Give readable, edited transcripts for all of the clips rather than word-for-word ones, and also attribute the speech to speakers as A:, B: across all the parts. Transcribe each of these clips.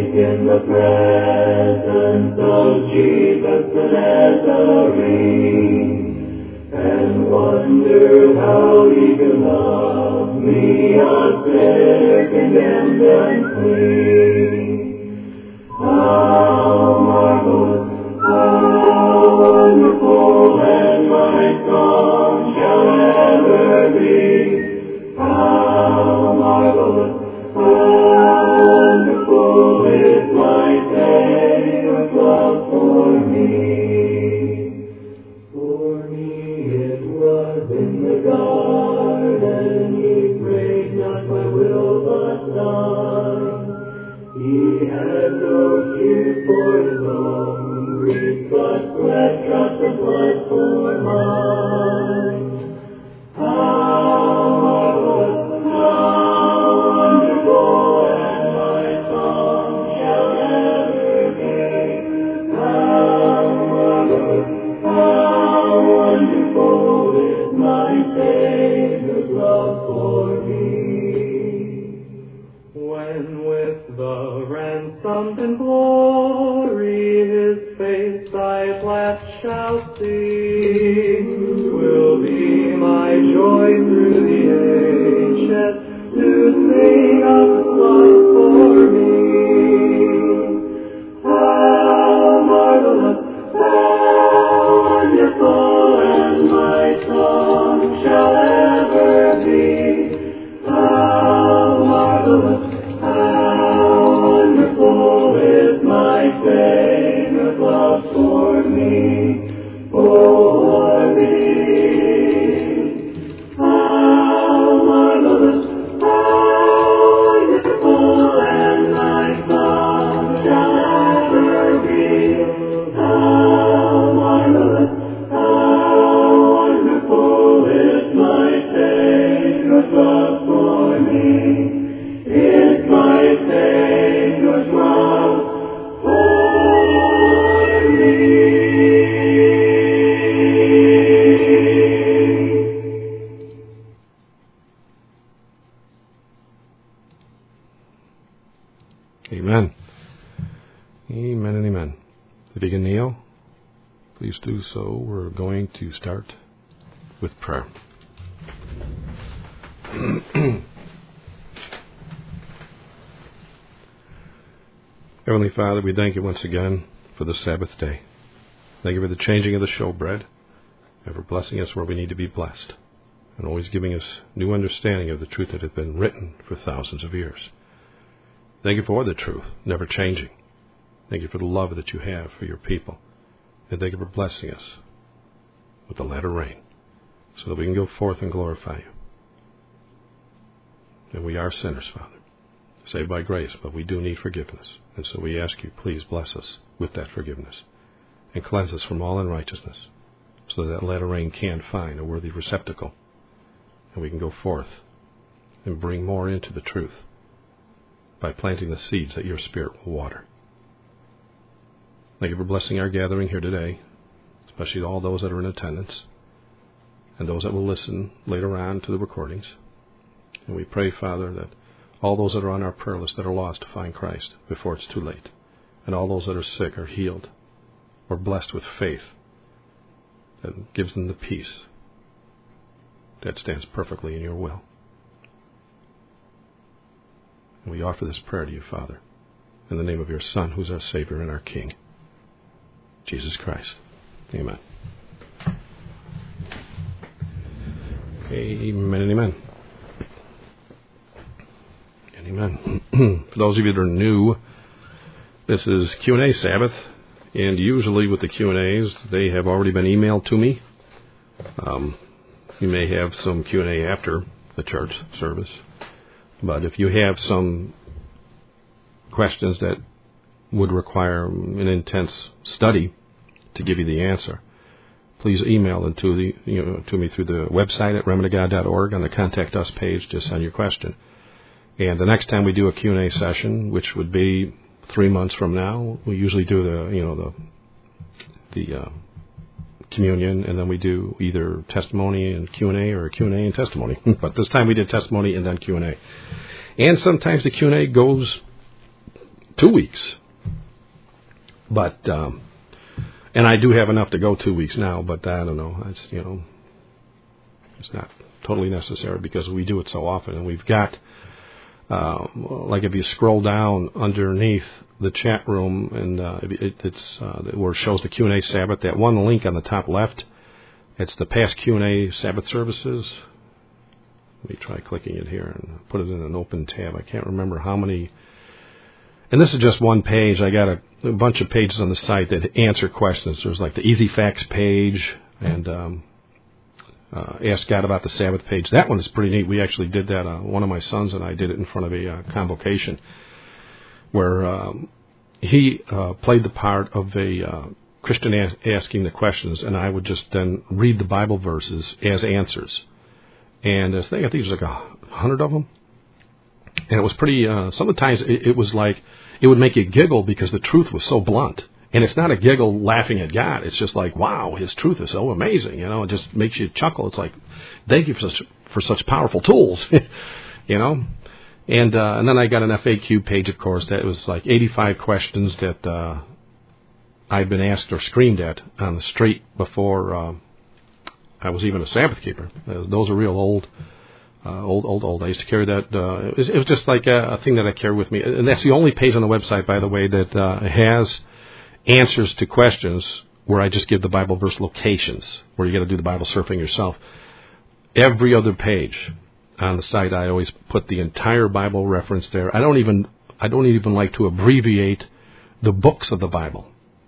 A: in the presence of Jesus the Nazarene, and wondered how he could love me, a sinner condemned and clean. How marvelous, how wonderful, and my song shall ever be. How marvelous, how wonderful is my Savior's love for me. For me it was in the garden, he prayed not my will but thine. He had no tears for his own grief, but sweat drops of blood for mine. How marvelous, how wonderful, and my song shall ever be. How marvelous, how wonderful is my Savior's love for me. When with the ransomed in glory his face I at last shall see, 'twill be my joy through the ages to sing of his love for me. How marvelous, how wonderful, and my song shall ever be. How marvelous, how wonderful is my Savior's love for me, for me. How marvelous, how wonderful, and my song shall ever be. How marvelous, how wonderful is my Savior's love for me. Is my Savior's love for me.
B: Amen. Amen and amen. If you can kneel, please do so. We're going to start with prayer. Heavenly Father, we thank you once again for the Sabbath day. Thank you for the changing of the showbread and for blessing us where we need to be blessed and always giving us new understanding of the truth that has been written for thousands of years. Thank you for the truth, never changing. Thank you for the love that you have for your people. And thank you for blessing us with the latter rain so that we can go forth and glorify you. And we are sinners, Father, saved by grace, but we do need forgiveness. And so we ask you, please bless us with that forgiveness and cleanse us from all unrighteousness so that latter rain can find a worthy receptacle and we can go forth and bring more into the truth by planting the seeds that your Spirit will water. Thank you for blessing our gathering here today, especially all those that are in attendance and those that will listen later on to the recordings. And we pray, Father, that all those that are on our prayer list that are lost to find Christ before it's too late, and all those that are sick are healed or blessed with faith that gives them the peace that stands perfectly in your will. And we offer this prayer to you, Father, in the name of your Son, who's our Savior and our King, Jesus Christ. Amen. Amen and amen. And amen. For those of you that are new, this is Q&A Sabbath, and usually with the Q&As, they have already been emailed to me. You may have some Q&A after the church service. But if you have some questions that would require an intense study to give you the answer, please email them to me through the website at remnantofgod.org on the Contact Us page. Just send your question. And the next time we do a Q&A session, which would be 3 months from now, we usually do the communion, and then we do either testimony and Q&A or Q&A and testimony. But this time we did testimony and then Q&A. And sometimes the Q&A goes 2 weeks. But, and I do have enough to go 2 weeks now, but I don't know. It's, it's not totally necessary because we do it so often. And we've got, like if you scroll down underneath the chat room, and it's where it shows the Q&A Sabbath, that one link on the top left, it's the past Q&A Sabbath services. Let me try clicking it here and put it in an open tab. I can't remember how many. And this is just one page. I got a bunch of pages on the site that answer questions. There's like the Easy Facts page and Ask God About the Sabbath page. That one is pretty neat. We actually did that. One of my sons and I did it in front of a convocation where he played the part of a Christian asking the questions, and I would just then read the Bible verses as answers. And I think there's like 100 of them. And it was pretty, sometimes it was like, it would make you giggle because the truth was so blunt. And it's not a giggle laughing at God. It's just like, wow, his truth is so amazing. It just makes you chuckle. It's like, thank you for such powerful tools, And then I got an FAQ page, of course, that was like 85 questions that I've been asked or screamed at on the street before I was even a Sabbath keeper. Those are real old. I used to carry that. It was just like a thing that I carry with me. And that's the only page on the website, by the way, that has answers to questions where I just give the Bible verse locations, where you got to do the Bible surfing yourself. Every other page on the site, I always put the entire Bible reference there. I don't even like to abbreviate the books of the Bible.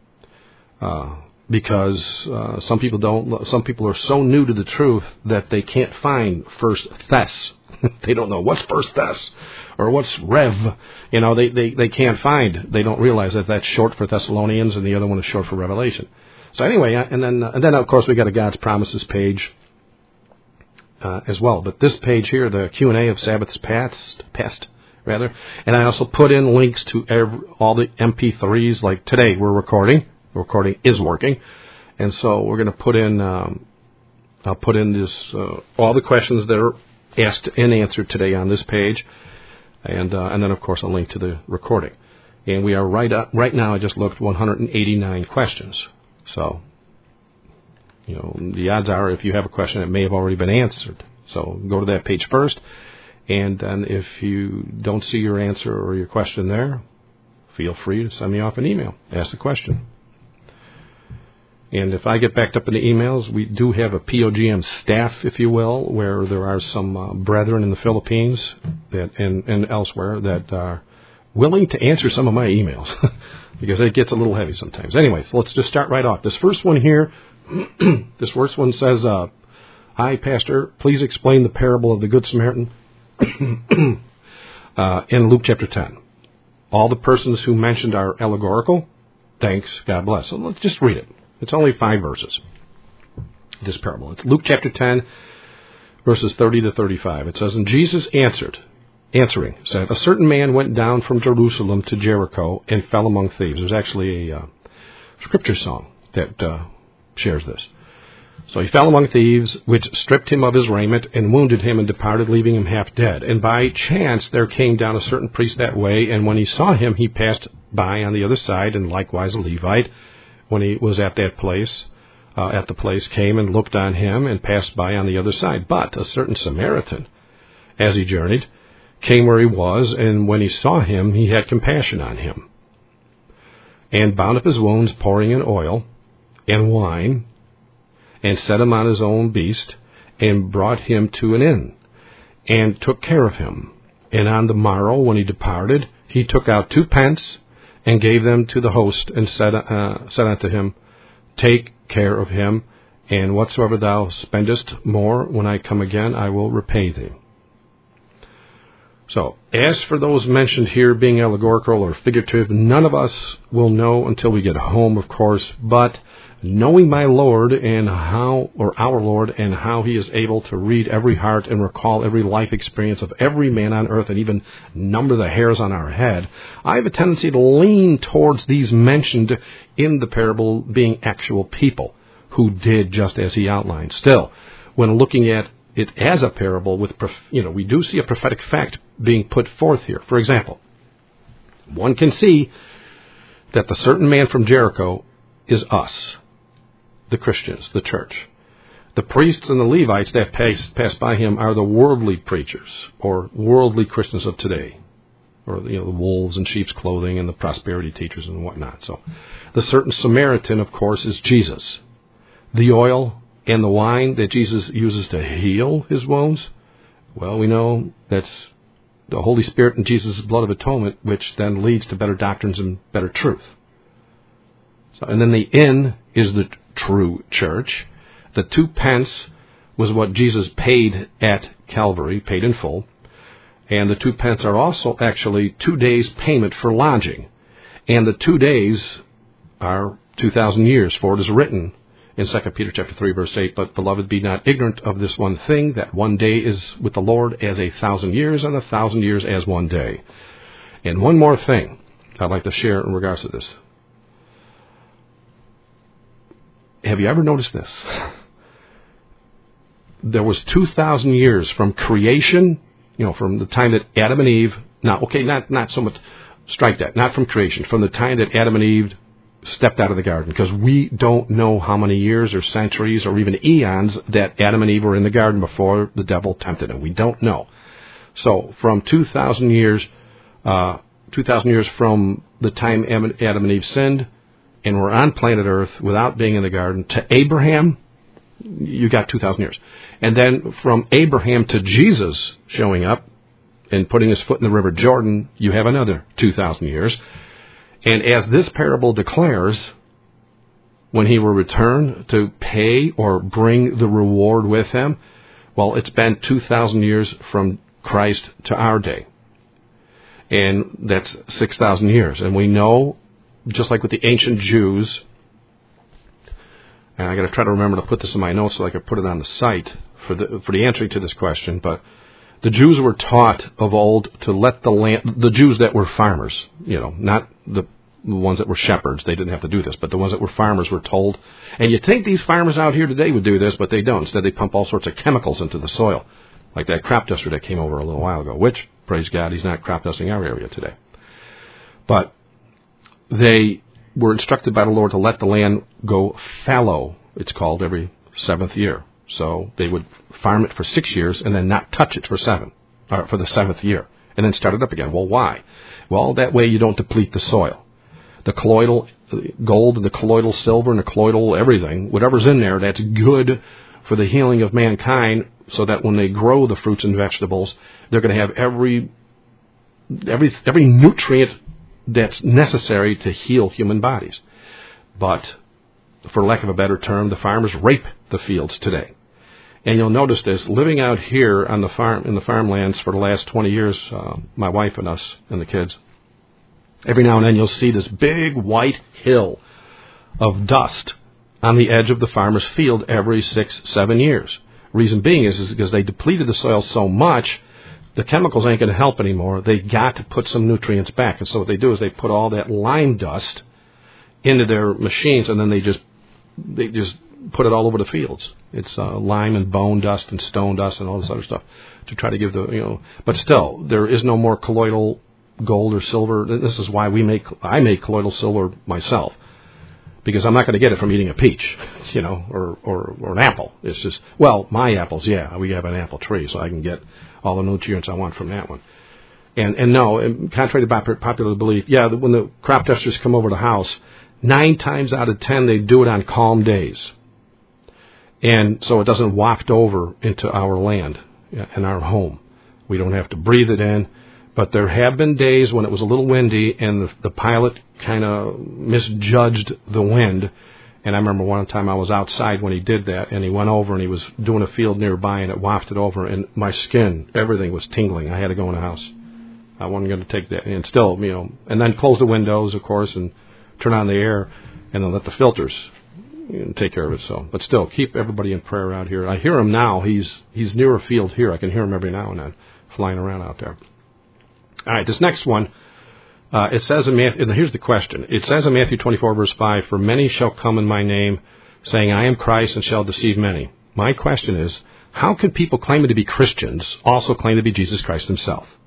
B: Because some people are so new to the truth that they can't find First Thess. They don't know what's First Thess or what's Rev. They can't find. They don't realize that that's short for Thessalonians and the other one is short for Revelation. So anyway, and then of course we got a God's Promises page as well. But this page here, the Q&A of Sabbaths past, and I also put in links to all the MP3s. Like today, we're recording. The recording is working, and so we're going to put in. I'll put in this all the questions that are asked and answered today on this page, and then of course a link to the recording. And we are right now. I just looked 189 questions. So, the odds are if you have a question, it may have already been answered. So go to that page first, and then if you don't see your answer or your question there, feel free to send me off an email. Ask the question. And if I get backed up in the emails, we do have a POGM staff, if you will, where there are some brethren in the Philippines and elsewhere that are willing to answer some of my emails because it gets a little heavy sometimes. Anyway, so let's just start right off. This first one here, this first one says, "Hi, Pastor, please explain the parable of the Good Samaritan in Luke chapter 10. All the persons who mentioned are allegorical. Thanks, God bless." So let's just read it. It's only 5 verses, this parable. It's Luke chapter 10, verses 30 to 35. It says, "And Jesus answering, said, a certain man went down from Jerusalem to Jericho and fell among thieves." There's actually a scripture song that shares this. "So he fell among thieves, which stripped him of his raiment and wounded him and departed, leaving him half dead. And by chance there came down a certain priest that way, and when he saw him, he passed by on the other side, and likewise a Levite, when he was at the place, came and looked on him and passed by on the other side. But a certain Samaritan, as he journeyed, came where he was, and when he saw him, he had compassion on him, and bound up his wounds, pouring in oil and wine, and set him on his own beast, and brought him to an inn, and took care of him. And on the morrow, when he departed, he took out 2 pence, and gave them to the host, and said unto him, Take care of him, and whatsoever thou spendest more, when I come again, I will repay thee." So, as for those mentioned here being allegorical or figurative, none of us will know until we get home, of course, but knowing my Lord and our Lord and how he is able to read every heart and recall every life experience of every man on earth and even number the hairs on our head, I have a tendency to lean towards these mentioned in the parable being actual people who did just as he outlined. Still, when looking at it as a parable, we do see a prophetic fact being put forth here. For example, one can see that the certain man from Jericho is us, the Christians, the church. The priests and the Levites that pass by him are the worldly preachers, or worldly Christians of today, or the wolves in sheep's clothing and the prosperity teachers and whatnot. So the certain Samaritan, of course, is Jesus. The oil and the wine that Jesus uses to heal his wounds, well, we know that's the Holy Spirit and Jesus' blood of atonement, which then leads to better doctrines and better truth. So, and then the inn is the true church. The 2 pence was what Jesus paid at Calvary, paid in full. And the 2 pence are also actually 2 days' payment for lodging. And the 2 days are 2,000 years, for it is written in 2 Peter chapter 3, verse 8, "But, beloved, be not ignorant of this one thing, that one day is with the Lord as 1,000 years, and 1,000 years as one day." And one more thing I'd like to share in regards to this. Have you ever noticed this? There was 2,000 years from creation, from the time that Adam and Eve, not so much, strike that, not from creation, from the time that Adam and Eve stepped out of the garden, because we don't know how many years or centuries or even eons that Adam and Eve were in the garden before the devil tempted them. We don't know. So from 2,000 years from the time Adam and Eve sinned and were on planet Earth without being in the garden to Abraham, you got 2,000 years. And then from Abraham to Jesus showing up and putting his foot in the river Jordan, you have another 2,000 years. And as this parable declares, when he will return to pay or bring the reward with him, well, it's been 2,000 years from Christ to our day. And that's 6,000 years. And we know, just like with the ancient Jews, and I got to try to remember to put this in my notes so I could put it on the site for the answer to this question, but the Jews were taught of old to let the land, the Jews that were farmers, not the ones that were shepherds, they didn't have to do this, but the ones that were farmers were told, and you'd think these farmers out here today would do this, but they don't. Instead, they pump all sorts of chemicals into the soil, like that crop duster that came over a little while ago, which, praise God, he's not crop dusting our area today. But they were instructed by the Lord to let the land go fallow, it's called, every 7th year. So they would farm it for 6 years and then not touch it for the 7th year, and then start it up again. Well, why? Well, that way you don't deplete the soil. The colloidal gold and the colloidal silver and the colloidal everything, whatever's in there, that's good for the healing of mankind, so that when they grow the fruits and vegetables, they're going to have every nutrient that's necessary to heal human bodies. But, for lack of a better term, the farmers rape the fields today. And you'll notice this, living out here on the farm, in the farmlands for the last 20 years, my wife and us and the kids, every now and then you'll see this big white hill of dust on the edge of the farmer's field every 6-7 years. Reason being is because they depleted the soil so much, the chemicals ain't going to help anymore. They got to put some nutrients back. And so what they do is they put all that lime dust into their machines, and then they just put it all over the fields. It's lime and bone dust and stone dust and all this other stuff to try to give but still, there is no more colloidal gold or silver. This is why I make colloidal silver myself, because I'm not going to get it from eating a peach, or an apple. It's just, my apples, we have an apple tree, so I can get all the nutrients I want from that one. And no, contrary to popular belief, when the crop dusters come over the house, 9 times out of 10 they do it on calm days. And so it doesn't waft over into our land and our home. We don't have to breathe it in. But there have been days when it was a little windy and the pilot kind of misjudged the wind. And I remember one time I was outside when he did that, and he went over and he was doing a field nearby, and it wafted over, and my skin, everything was tingling. I had to go in the house. I wasn't going to take that. And still, and then close the windows, of course, and turn on the air, and then let the filters take care of it. So, but still, keep everybody in prayer out here. I hear him now. He's near a field here. I can hear him every now and then flying around out there. All right, this next one, it says in Matthew, and here's the question. It says in Matthew 24, verse 5, "For many shall come in my name, saying, I am Christ, and shall deceive many." My question is, how can people claiming to be Christians also claim to be Jesus Christ himself?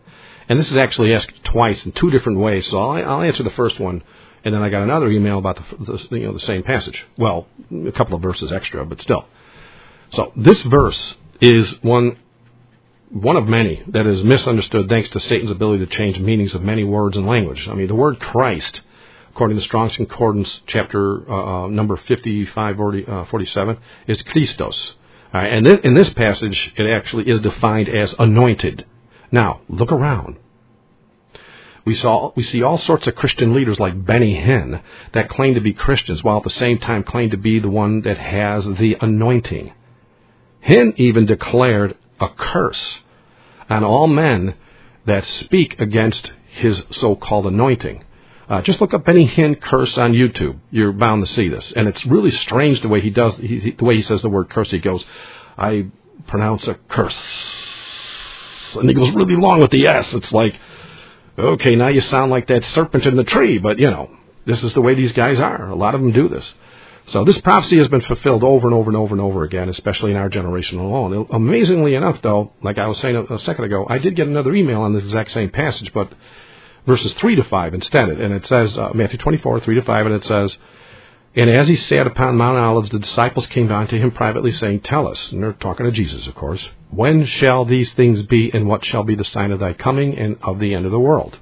B: And this is actually asked twice in two different ways, so I'll answer the first one, and then I got another email about the same passage. Well, a couple of verses extra, but still. So this verse is one of many that is misunderstood thanks to Satan's ability to change meanings of many words and language. I mean, the word Christ, according to Strong's Concordance, chapter number 5547, is Christos. And in this passage, it actually is defined as anointed. Now, look around. We see all sorts of Christian leaders like Benny Hinn that claim to be Christians while at the same time claim to be the one that has the anointing. Hinn even declared a curse on all men that speak against his so-called anointing. Just look up Benny Hinn curse on YouTube. You're bound to see this. And it's really strange the way he does, the way he says the word curse. He goes, I pronounce a curse. And he goes really long with the S. It's like, okay, now you sound like that serpent in the tree. But, this is the way these guys are. A lot of them do this. So this prophecy has been fulfilled over and over and over and over again, especially in our generation alone. Amazingly enough, though, like I was saying a second ago, I did get another email on this exact same passage, but verses 3 to 5 instead. And it says, Matthew 24, 3 to 5, and it says, and as he sat upon Mount Olives, the disciples came down to him privately, saying, tell us, and they're talking to Jesus, of course, when shall these things be, and what shall be the sign of thy coming and of the end of the world?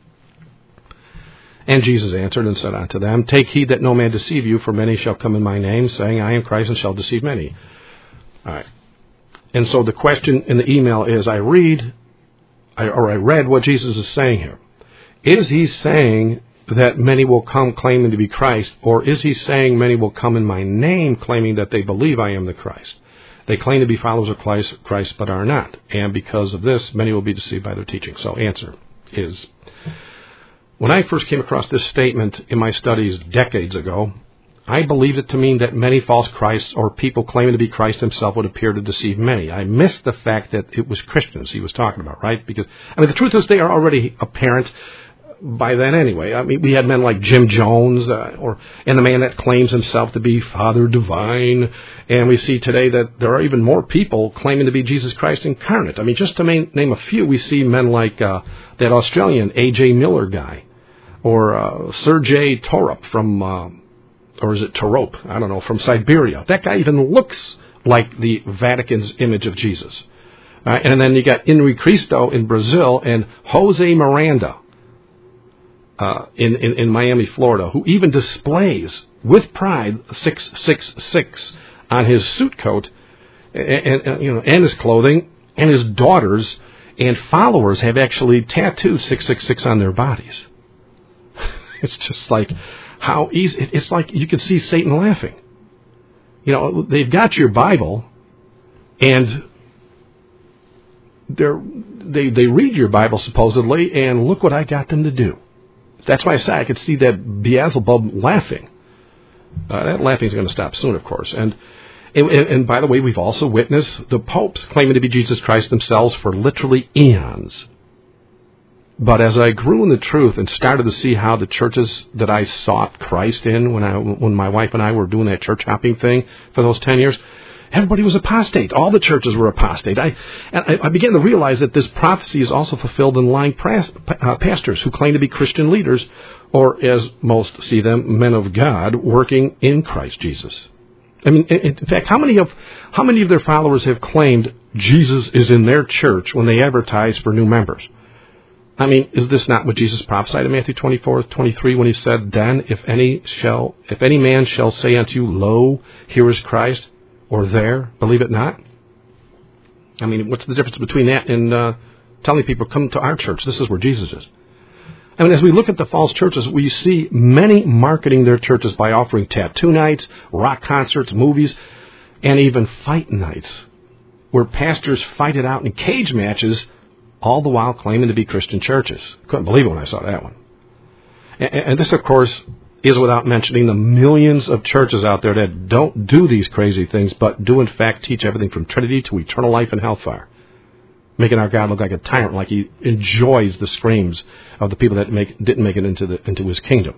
B: And Jesus answered and said unto them, take heed that no man deceive you, for many shall come in my name, saying, I am Christ, and shall deceive many. All right. And so the question in the email is, I read what Jesus is saying here. Is he saying that many will come claiming to be Christ, or is he saying many will come in my name claiming that they believe I am the Christ? They claim to be followers of Christ but are not. And because of this, many will be deceived by their teaching. So answer is, when I first came across this statement in my studies decades ago, I believed it to mean that many false Christs or people claiming to be Christ himself would appear to deceive many. I missed the fact that it was Christians he was talking about, right? Because, the truth is they are already apparent by then anyway. We had men like Jim Jones, and the man that claims himself to be Father Divine. And we see today that there are even more people claiming to be Jesus Christ incarnate. Just to name a few, we see men like that Australian A.J. Miller guy, or Sergei Torop from, or is it Torop? I don't know, from Siberia. That guy even looks like the Vatican's image of Jesus. And then you got Henri Cristo in Brazil, and Jose Miranda in Miami, Florida, who even displays with pride 666 on his suit coat and his clothing, and his daughters and followers have actually tattooed 666 on their bodies. It's just like how easy. It's like you can see Satan laughing. They've got your Bible, and they read your Bible supposedly, and look what I got them to do. That's why I say I could see that Beelzebub laughing. That laughing is going to stop soon, of course. And by the way, we've also witnessed the popes claiming to be Jesus Christ themselves for literally eons. But as I grew in the truth and started to see how the churches that I sought Christ in when my wife and I were doing that church hopping thing for those 10 years, everybody was apostate. All the churches were apostate. I began to realize that this prophecy is also fulfilled in lying pastors who claim to be Christian leaders, or as most see them, men of God working in Christ Jesus. In fact, how many of their followers have claimed Jesus is in their church when they advertise for new members? Is this not what Jesus prophesied in Matthew 24:23 when he said, then if any man shall say unto you, lo, here is Christ, or there, believe it not? What's the difference between that and telling people, come to our church, this is where Jesus is? As we look at the false churches, we see many marketing their churches by offering tattoo nights, rock concerts, movies, and even fight nights, where pastors fight it out in cage matches, all the while claiming to be Christian churches. Couldn't believe it when I saw that one. And this, of course, is without mentioning the millions of churches out there that don't do these crazy things, but do in fact teach everything from Trinity to eternal life and hellfire, making our God look like a tyrant, like he enjoys the screams of the people that didn't make it into his kingdom.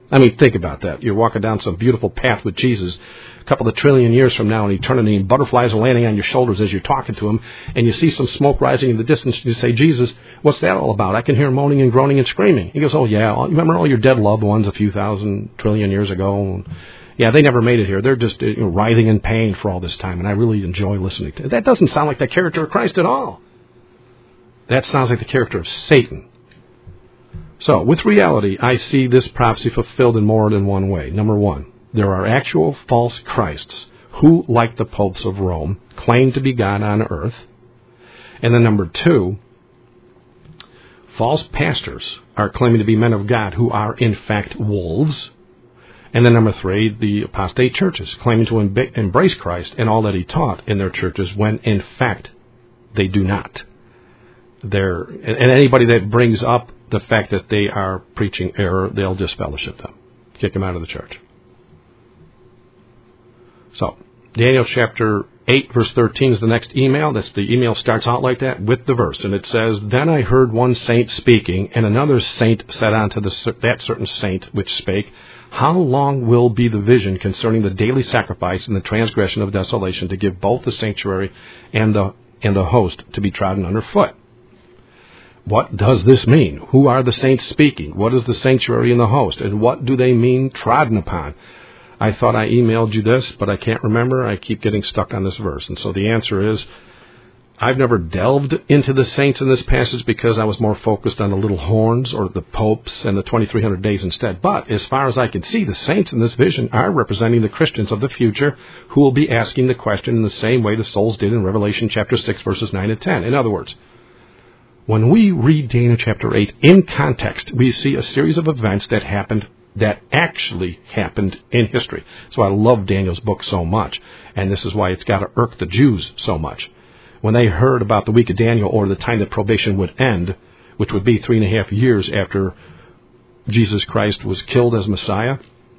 B: I mean, think about that. You're walking down some beautiful path with Jesus a couple of trillion years from now in eternity, and butterflies are landing on your shoulders as you're talking to him, and you see some smoke rising in the distance, and you say, Jesus, what's that all about? I can hear moaning and groaning and screaming. He goes, oh, yeah, remember all your dead loved ones a few thousand trillion years ago? Yeah, they never made it here. They're just writhing in pain for all this time, and I really enjoy listening to it. That doesn't sound like the character of Christ at all. That sounds like the character of Satan. So, with reality, I see this prophecy fulfilled in more than one way. Number one, there are actual false Christs who, like the popes of Rome, claim to be God on earth. And then number two, false pastors are claiming to be men of God who are, in fact, wolves. And then number three, the apostate churches claiming to embrace Christ and all that he taught in their churches when, in fact, they do not. And anybody that brings up the fact that they are preaching error, they'll disfellowship them, kick them out of the church. So, Daniel chapter 8, verse 13 is the next email. The email starts out like that with the verse, and it says, Then I heard one saint speaking, and another saint said unto that certain saint which spake, How long will be the vision concerning the daily sacrifice and the transgression of desolation to give both the sanctuary and the host to be trodden under foot? What does this mean? Who are the saints speaking? What is the sanctuary and the host? And what do they mean trodden upon? I thought I emailed you this, but I can't remember. I keep getting stuck on this verse. And so the answer is, I've never delved into the saints in this passage because I was more focused on the little horns or the popes and the 2300 days instead. But as far as I can see, the saints in this vision are representing the Christians of the future who will be asking the question in the same way the souls did in Revelation chapter 6, verses 9 and 10. In other words, when we read Daniel chapter 8 in context, we see a series of events that actually happened in history. So I love Daniel's book so much, and this is why it's got to irk the Jews so much. When they heard about the week of Daniel, or the time that probation would end, which would be 3.5 years after Jesus Christ was killed as Messiah,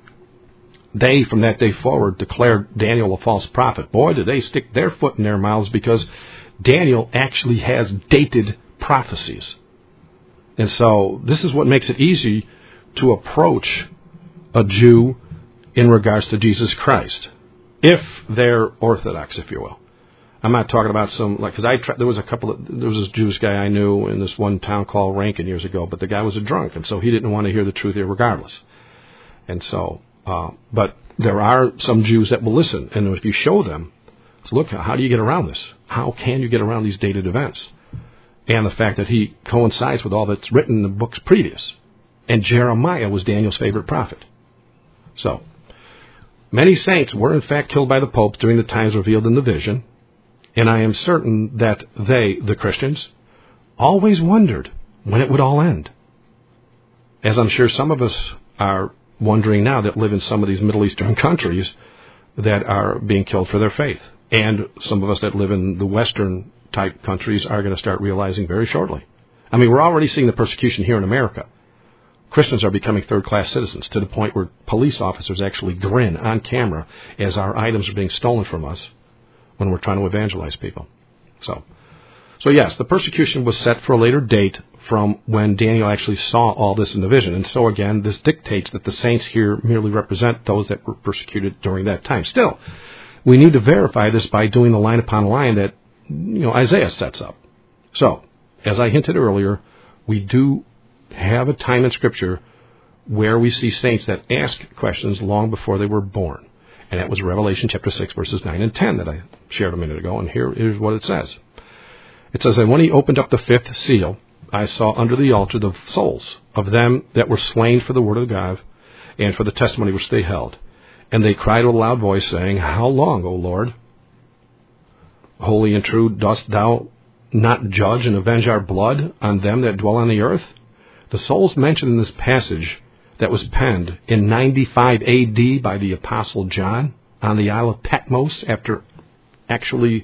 B: they, from that day forward, declared Daniel a false prophet. Boy, did they stick their foot in their mouths, because Daniel actually has dated prophecies. And so this is what makes it easy to approach a Jew in regards to Jesus Christ, if they're Orthodox, if you will. I'm not talking about because there was this Jewish guy I knew in this one town called Rankin years ago, but the guy was a drunk, and so he didn't want to hear the truth regardless. And so, but there are some Jews that will listen, and if you show them, so look, how do you get around this? How can you get around these dated events? And the fact that he coincides with all that's written in the books previous. And Jeremiah was Daniel's favorite prophet. So, many saints were in fact killed by the popes during the times revealed in the vision, and I am certain that they, the Christians, always wondered when it would all end. As I'm sure some of us are wondering now that live in some of these Middle Eastern countries that are being killed for their faith. And some of us that live in the Western type countries are going to start realizing very shortly. I mean, we're already seeing the persecution here in America. Christians are becoming third-class citizens to the point where police officers actually grin on camera as our items are being stolen from us when we're trying to evangelize people. So yes, the persecution was set for a later date from when Daniel actually saw all this in the vision. And so again, this dictates that the saints here merely represent those that were persecuted during that time. Still, we need to verify this by doing the line upon line that Isaiah sets up. So, as I hinted earlier, we do have a time in Scripture where we see saints that ask questions long before they were born. And that was Revelation chapter 6, verses 9 and 10 that I shared a minute ago. And here's what it says. It says, And when he opened up the fifth seal, I saw under the altar the souls of them that were slain for the word of God and for the testimony which they held. And they cried with a loud voice, saying, How long, O Lord? Holy and true, dost thou not judge and avenge our blood on them that dwell on the earth? The souls mentioned in this passage that was penned in 95 A.D. by the Apostle John on the Isle of Patmos are actually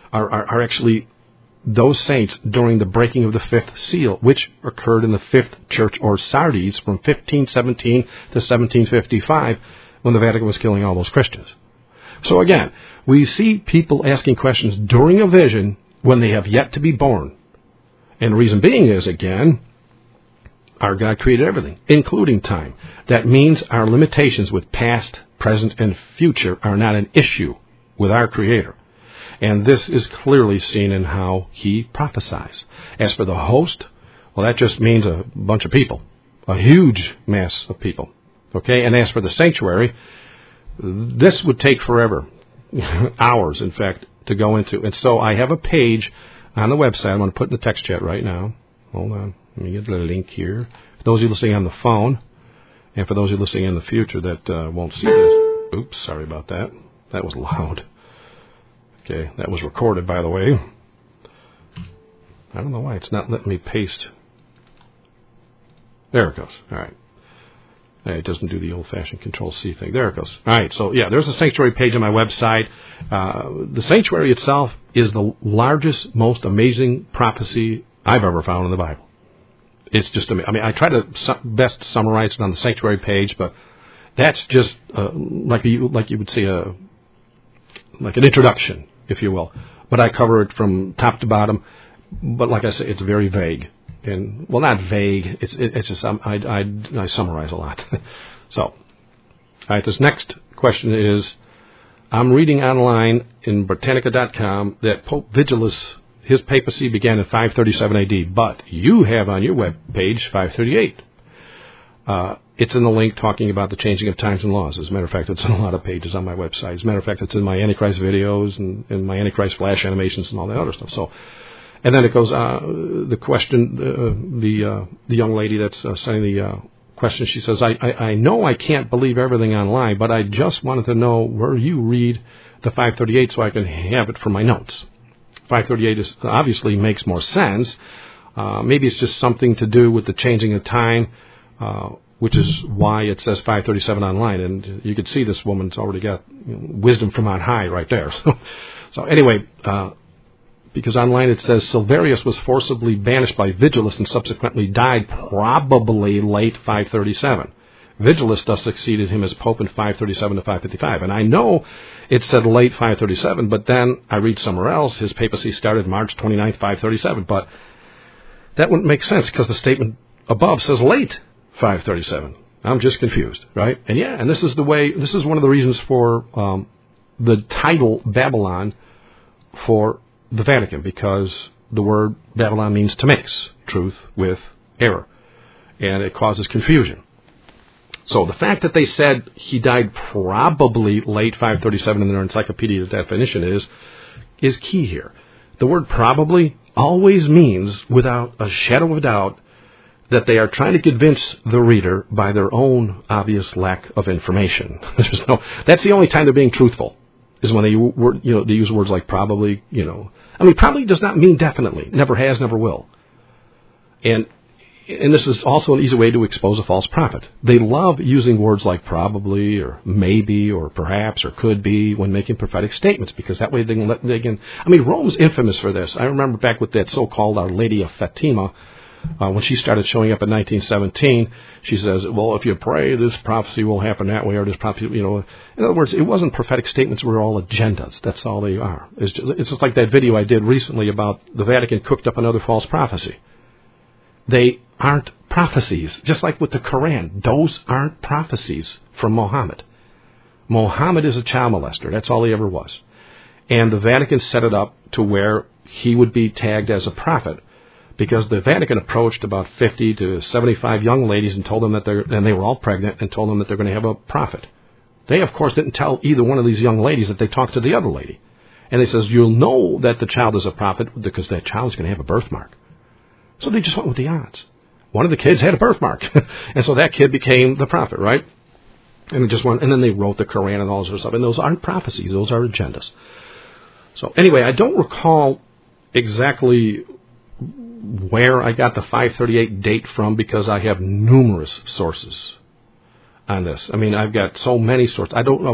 B: those saints during the breaking of the fifth seal, which occurred in the fifth church, or Sardes, from 1517 to 1755, when the Vatican was killing all those Christians. So again, we see people asking questions during a vision when they have yet to be born. And the reason being is, again, Our God created everything, including time. That means our limitations with past, present, and future are not an issue with our Creator. And this is clearly seen in how he prophesies. As for the host, well, that just means a bunch of people, a huge mass of people. Okay, and as for the sanctuary, this would take forever, hours, in fact, to go into. And so I have a page on the website. I'm going to put in the text chat right now. Hold on. Let me get the link here. For those of you listening on the phone, and for those of you listening in the future that won't see this. Oops, sorry about that. That was loud. Okay, that was recorded, by the way. I don't know why it's not letting me paste. There it goes. All right. It doesn't do the old-fashioned Control-C thing. There it goes. All right, so yeah, there's a sanctuary page on my website. The sanctuary itself is the largest, most amazing prophecy I've ever found in the Bible. It's just amazing. I mean, I try to best summarize it on the sanctuary page, but that's just like you would say like an introduction, if you will. But I cover it from top to bottom. But like I say, it's very vague. And, well, not vague. It's just I summarize a lot. So, all right, this next question is, I'm reading online in Britannica.com that Pope Vigilus, his papacy began in 537 AD, but you have on your web page 538. It's in the link talking about the changing of times and laws. As a matter of fact, it's in a lot of pages on my website. As a matter of fact, it's in my Antichrist videos and my Antichrist flash animations and all that other stuff. So. And then it goes, the question, the young lady that's sending the question, she says, I know I can't believe everything online, but I just wanted to know where you read the 538 so I can have it for my notes. 538 obviously makes more sense. Maybe it's just something to do with the changing of time, which is why it says 537 online. And you can see this woman's already got wisdom from on high right there. So anyway, because online it says Silverius was forcibly banished by Vigilus and subsequently died probably late 537. Vigilus thus succeeded him as Pope in 537 to 555. And I know it said late 537, but then I read somewhere else his papacy started March 29, 537. But that wouldn't make sense because the statement above says late 537. I'm just confused, right? And yeah, and this is one of the reasons for the title Babylon for the Vatican, because the word Babylon means to mix truth with error, and it causes confusion. So the fact that they said he died probably late 537 in their encyclopedia definition is key here. The word probably always means, without a shadow of a doubt, that they are trying to convince the reader by their own obvious lack of information. That's the only time they're being truthful, is when they use words like probably, I mean, probably does not mean definitely. Never has, never will. And this is also an easy way to expose a false prophet. They love using words like probably or maybe or perhaps or could be when making prophetic statements, because that way they can. I mean, Rome's infamous for this. I remember back with that so-called Our Lady of Fatima, when she started showing up in 1917, she says, well, if you pray, this prophecy will happen that way, or this prophecy, In other words, it wasn't prophetic statements were all agendas. That's all they are. It's just like that video I did recently about the Vatican cooked up another false prophecy. They aren't prophecies. Just like with the Quran, those aren't prophecies from Muhammad. Muhammad is a child molester. That's all he ever was. And the Vatican set it up to where he would be tagged as a prophet, because the Vatican approached about 50 to 75 young ladies and told them that they were all pregnant, and told them that they're going to have a prophet. They, of course, didn't tell either one of these young ladies that they talked to the other lady. And they says, you'll know that the child is a prophet because that child is going to have a birthmark. So they just went with the odds. One of the kids had a birthmark. And so that kid became the prophet, right? And it just went, and then they wrote the Quran and all this other stuff. And those aren't prophecies. Those are agendas. So anyway, I don't recall exactly where I got the 538 date from, because I have numerous sources on this. I mean, I've got so many sources. I don't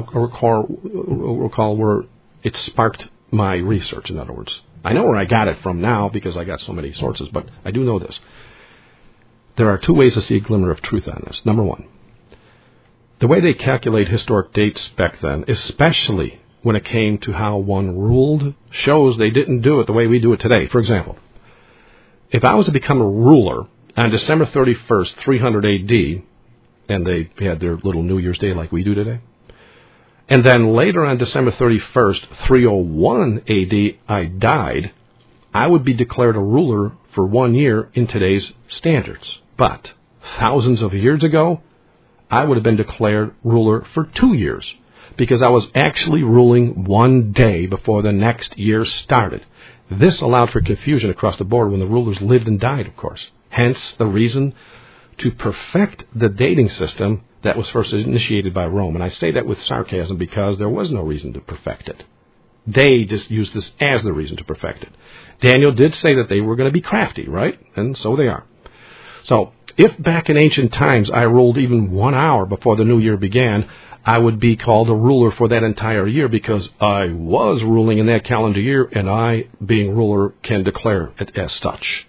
B: recall where it sparked my research, in other words. I know where I got it from now because I got so many sources, but I do know this. There are two ways to see a glimmer of truth on this. Number one, the way they calculate historic dates back then, especially when it came to how one ruled, shows they didn't do it the way we do it today. For example, if I was to become a ruler On December 31st, 300 AD, and they had their little New Year's Day like we do today, and then later on December 31st, 301 AD, I died, I would be declared a ruler for 1 year in today's standards. But thousands of years ago, I would have been declared ruler for 2 years, because I was actually ruling 1 day before the next year started. This allowed for confusion across the board when the rulers lived and died, of course. Hence the reason to perfect the dating system that was first initiated by Rome. And I say that with sarcasm because there was no reason to perfect it. They just used this as the reason to perfect it. Daniel did say that they were going to be crafty, right? And so they are. So if back in ancient times I ruled even 1 hour before the new year began, I would be called a ruler for that entire year because I was ruling in that calendar year, and I, being ruler, can declare it as such.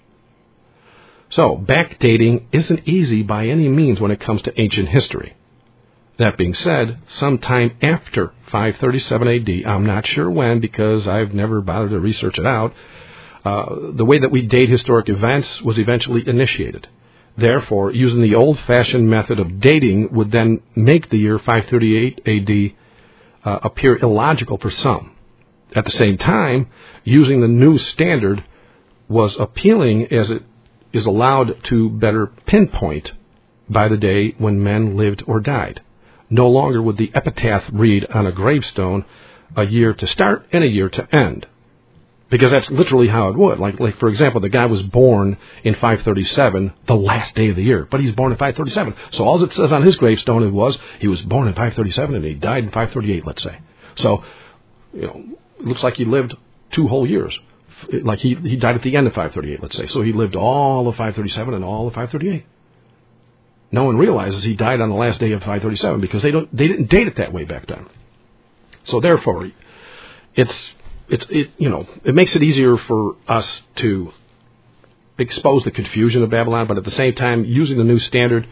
B: So, backdating isn't easy by any means when it comes to ancient history. That being said, sometime after 537 AD, I'm not sure when because I've never bothered to research it out, the way that we date historic events was eventually initiated. Therefore, using the old-fashioned method of dating would then make the year 538 AD appear illogical for some. At the same time, using the new standard was appealing as it is allowed to better pinpoint by the day when men lived or died. No longer would the epitaph read on a gravestone a year to start and a year to end. Because that's literally how it would. Like for example, the guy was born in 537, the last day of the year, but he's born in 537. So all it says on his gravestone was he was born in 537 and he died in 538, let's say. So, it looks like he lived 2 whole years. Like he died at the end of 538, let's say. So he lived all of 537 and all of 538. No one realizes he died on the last day of 537 because they didn't date it that way back then. So therefore, it makes it easier for us to expose the confusion of Babylon, but at the same time, using the new standard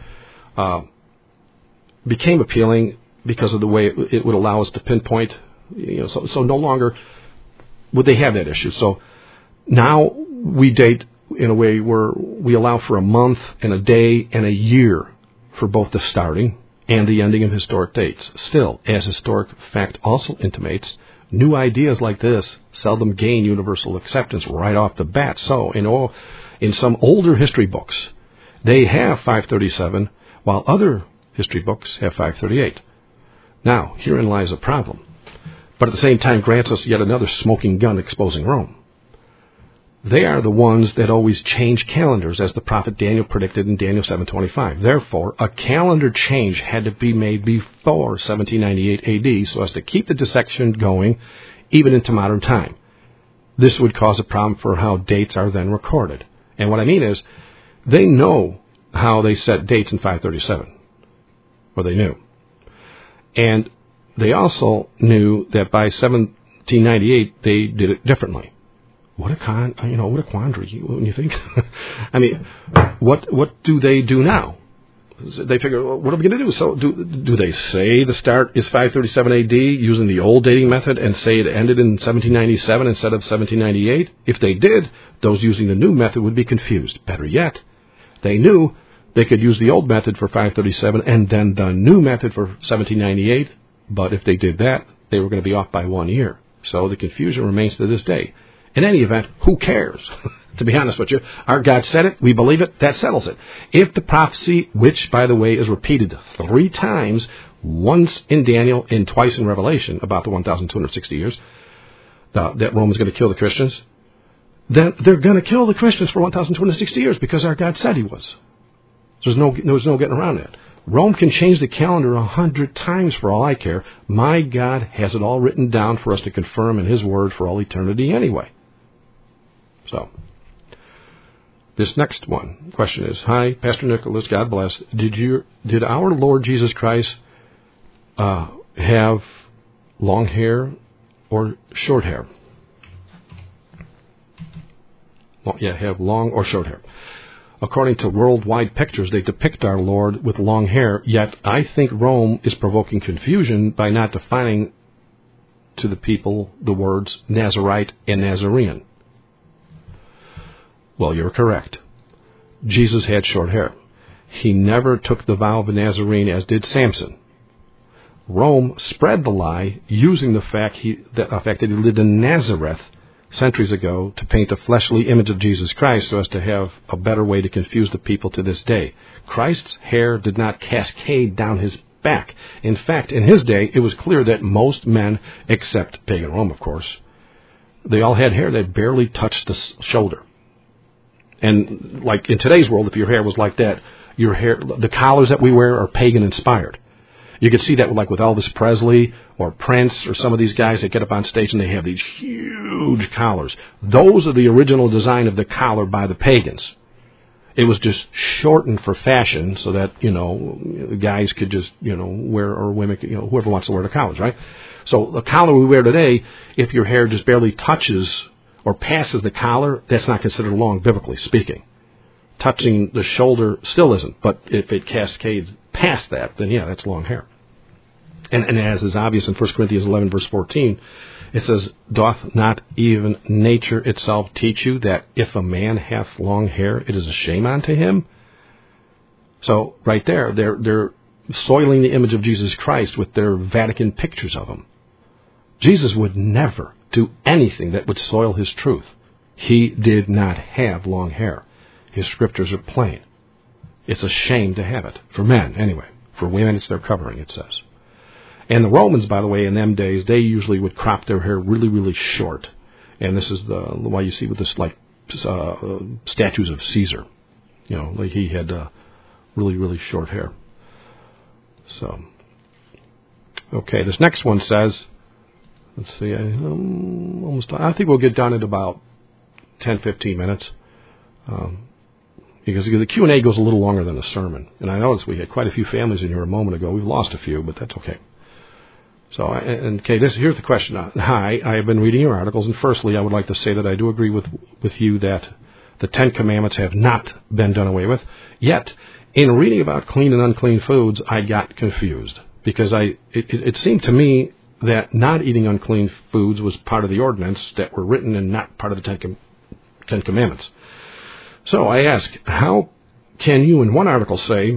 B: became appealing because of the way it would allow us to pinpoint. So no longer would they have that issue. So now we date in a way where we allow for a month and a day and a year for both the starting and the ending of historic dates. Still, as historic fact also intimates, new ideas like this seldom gain universal acceptance right off the bat. So, in some older history books, they have 537, while other history books have 538. Now, herein lies a problem. But at the same time grants us yet another smoking gun exposing Rome. They are the ones that always change calendars, as the prophet Daniel predicted in Daniel 7:25. Therefore, a calendar change had to be made before 1798 AD so as to keep the dissection going even into modern time. This would cause a problem for how dates are then recorded. And what I mean is, they know how they set dates in 537. Or they knew. And they also knew that by 1798 they did it differently. What a quandary when you think. I mean, what do they do now? They figure, well, what are we going to do? So do they say the start is 537 AD using the old dating method and say it ended in 1797 instead of 1798? If they did, those using the new method would be confused. Better yet, they knew they could use the old method for 537 and then the new method for 1798, but if they did that, they were going to be off by 1 year. So the confusion remains to this day. In any event, who cares? To be honest with you, our God said it, we believe it, that settles it. If the prophecy, which, by the way, is repeated 3 times, once in Daniel and twice in Revelation, about the 1,260 years, that Rome is going to kill the Christians, then they're going to kill the Christians for 1,260 years because our God said he was. There's no getting around that. Rome can change the calendar 100 times for all I care. My God has it all written down for us to confirm in his word for all eternity anyway. So, this next question is, hi, Pastor Nicholas, God bless. Did our Lord Jesus Christ have long hair or short hair? Have long or short hair. According to worldwide pictures, they depict our Lord with long hair, yet I think Rome is provoking confusion by not defining to the people the words Nazarite and Nazarene. Well, you're correct. Jesus had short hair. He never took the vow of the Nazarene as did Samson. Rome spread the lie using the fact that he lived in Nazareth centuries ago to paint a fleshly image of Jesus Christ so as to have a better way to confuse the people to this day. Christ's hair did not cascade down his back. In fact, in his day, it was clear that most men, except pagan Rome, of course, they all had hair that barely touched the shoulder. And like in today's world, if your hair was like that, your hair, the collars that we wear are pagan inspired. You could see that with Elvis Presley or Prince or some of these guys that get up on stage and they have these huge collars. Those are the original design of the collar by the pagans. It was just shortened for fashion so that, guys could just, wear, or women, whoever wants to wear the collars, right? So the collar we wear today, if your hair just barely touches or passes the collar, that's not considered long, biblically speaking. Touching the shoulder still isn't, but if it cascades past that, then yeah, that's long hair. And as is obvious in 1 Corinthians 11, verse 14, it says, "Doth not even nature itself teach you that if a man hath long hair, it is a shame unto him?" So right there, they're soiling the image of Jesus Christ with their Vatican pictures of him. Jesus would never do anything that would soil his truth. He did not have long hair. His scriptures are plain. It's a shame to have it. For men, anyway. For women, it's their covering, it says. And the Romans, by the way, in them days, they usually would crop their hair really, really short. And this is why you see with this, statues of Caesar. He had really, really short hair. So, okay, this next one says, let's see, I think we'll get done in about 10, 15 minutes. Because the Q&A goes a little longer than a sermon. And I noticed we had quite a few families in here a moment ago. We've lost a few, but that's okay. So, here's the question. Hi, I have been reading your articles, and firstly, I would like to say that I do agree with you that the Ten Commandments have not been done away with. Yet, in reading about clean and unclean foods, I got confused. Because it seemed to me that not eating unclean foods was part of the ordinance that were written and not part of the Ten Commandments. So I ask, how can you in one article say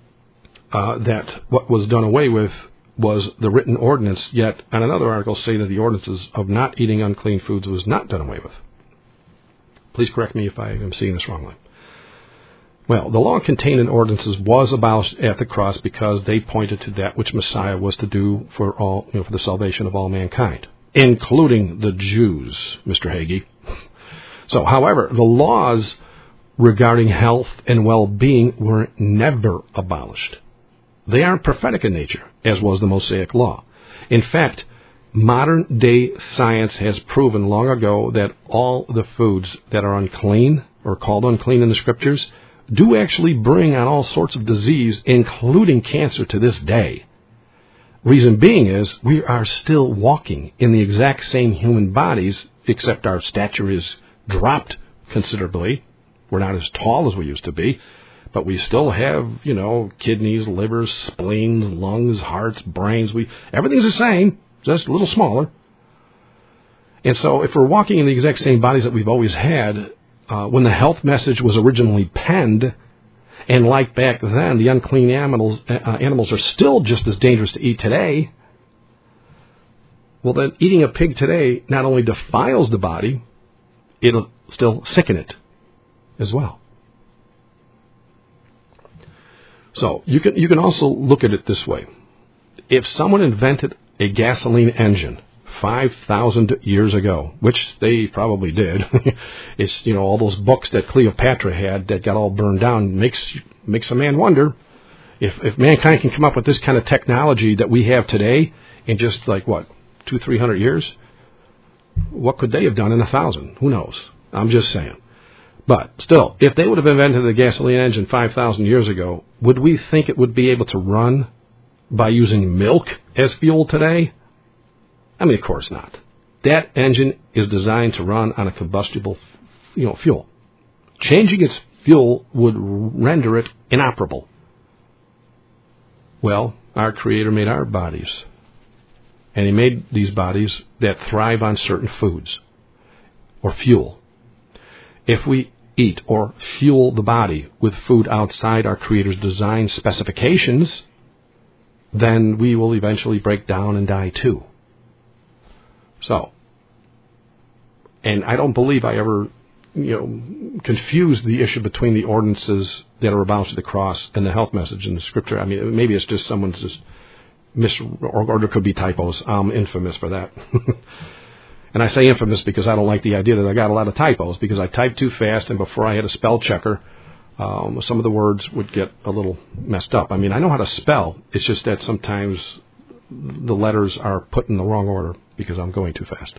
B: that what was done away with was the written ordinance, yet in another article say that the ordinances of not eating unclean foods was not done away with? Please correct me if I am seeing this wrongly. Well, the law contained in ordinances was abolished at the cross because they pointed to that which Messiah was to do for all, for the salvation of all mankind, including the Jews, Mr. Hagee. So, however, the laws regarding health and well-being were never abolished. They are prophetic in nature, as was the Mosaic law. In fact, modern-day science has proven long ago that all the foods that are unclean, or called unclean in the Scriptures, do actually bring on all sorts of disease, including cancer to this day. Reason being is, we are still walking in the exact same human bodies, except our stature is dropped considerably. We're not as tall as we used to be, but we still have, kidneys, livers, spleens, lungs, hearts, brains. Everything's the same, just a little smaller. And so if we're walking in the exact same bodies that we've always had, when the health message was originally penned, and like back then, the unclean animals are still just as dangerous to eat today, well then eating a pig today not only defiles the body, it'll still sicken it as well. So you can also look at it this way. If someone invented a gasoline engine 5,000 years ago, which they probably did, it's all those books that Cleopatra had that got all burned down makes a man wonder if mankind can come up with this kind of technology that we have today in just 200-300 years. What could they have done in 1,000? Who knows? I'm just saying. But still, if they would have invented the gasoline engine 5,000 years ago, would we think it would be able to run by using milk as fuel today? I mean, of course not. That engine is designed to run on a combustible, fuel. Changing its fuel would render it inoperable. Well, our Creator made our bodies. And He made these bodies that thrive on certain foods or fuel. If we eat or fuel the body with food outside our Creator's design specifications, then we will eventually break down and die too. So, and I don't believe I ever, confused the issue between the ordinances that are about to the cross and the health message in the Scripture. I mean, maybe it's just someone's just or there could be typos. I'm infamous for that. And I say infamous because I don't like the idea that I got a lot of typos, because I typed too fast, and before I had a spell checker, some of the words would get a little messed up. I mean, I know how to spell. It's just that sometimes the letters are put in the wrong order because I'm going too fast.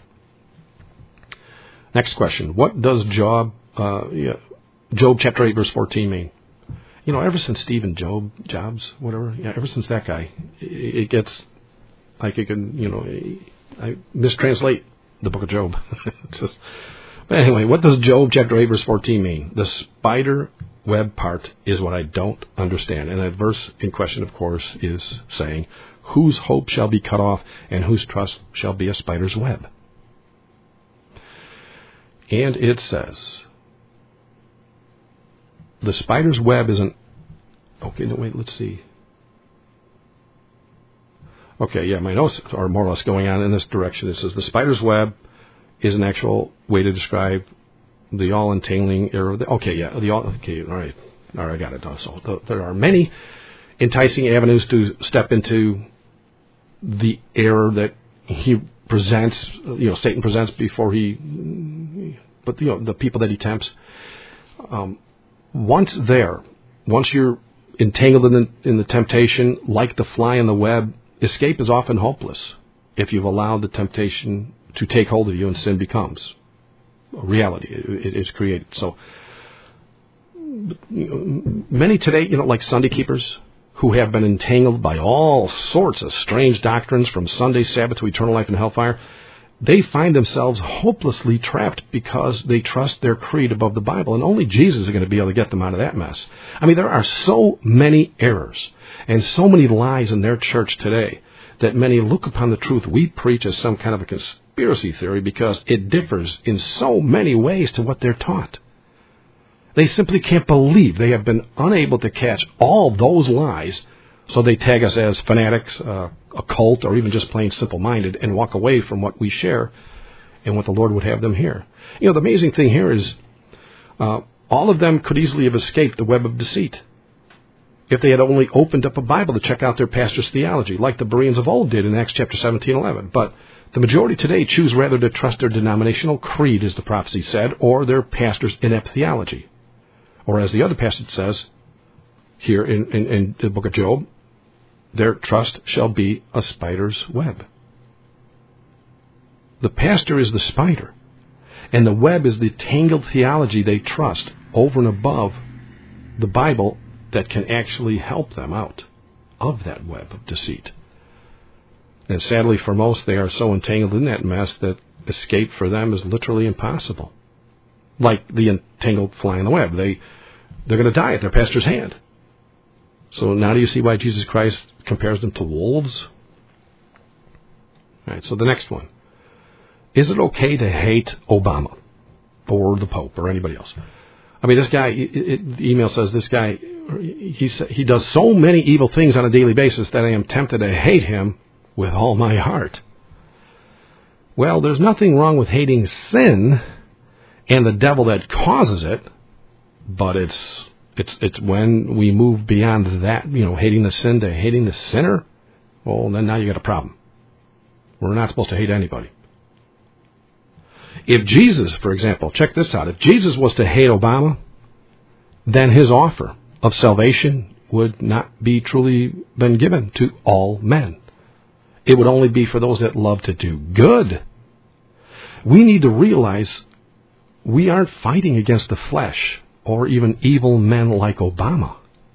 B: Next question. What does Job chapter 8, verse 14 mean? Ever since Stephen Jobs, whatever, ever since that guy, it gets like it can, I mistranslate the book of Job. But anyway, what does Job chapter 8, verse 14 mean? The spider web part is what I don't understand. And that verse in question, of course, is saying, whose hope shall be cut off and whose trust shall be a spider's web? And it says, the spider's web isn't... Okay, no, wait, let's see. Okay, yeah, my notes are more or less going on in this direction. It says the spider's web is an actual way to describe the all-entangling error. Okay, all right, I got it. So there are many enticing avenues to step into the error that he presents, Satan presents before but the people that he tempts. Once you're entangled in the temptation, like the fly in the web, escape is often hopeless if you've allowed the temptation to take hold of you and sin becomes a reality. It is created. So many today, like Sunday keepers, who have been entangled by all sorts of strange doctrines from Sunday Sabbath to eternal life and hellfire, they find themselves hopelessly trapped because they trust their creed above the Bible, and only Jesus is going to be able to get them out of that mess. I mean, there are so many errors and so many lies in their church today that many look upon the truth we preach as some kind of a conspiracy theory because it differs in so many ways to what they're taught. They simply can't believe they have been unable to catch all those lies, so they tag us as fanatics, a cult, or even just plain simple-minded, and walk away from what we share and what the Lord would have them hear. The amazing thing here is all of them could easily have escaped the web of deceit if they had only opened up a Bible to check out their pastor's theology, like the Bereans of old did in Acts chapter 17:11. But the majority today choose rather to trust their denominational creed, as the prophecy said, or their pastor's inept theology. Or as the other passage says here in the book of Job, their trust shall be a spider's web. The pastor is the spider, and the web is the tangled theology they trust over and above the Bible that can actually help them out of that web of deceit. And sadly for most, they are so entangled in that mess that escape for them is literally impossible. Like the entangled fly in the web. They're going to die at their pastor's hand. So now do you see why Jesus Christ compares them to wolves? All right, so the next one. Is it okay to hate Obama or the Pope or anybody else? I mean, this guy, the email says this guy, he does so many evil things on a daily basis that I am tempted to hate him with all my heart. Well, there's nothing wrong with hating sin and the devil that causes it, but it's when we move beyond that, hating the sin to hating the sinner, well, then now you got a problem. We're not supposed to hate anybody. If Jesus, for example, check this out, if Jesus was to hate Obama, then his offer of salvation would not be truly been given to all men. It would only be for those that love to do good. We need to realize we aren't fighting against the flesh or even evil men like Obama.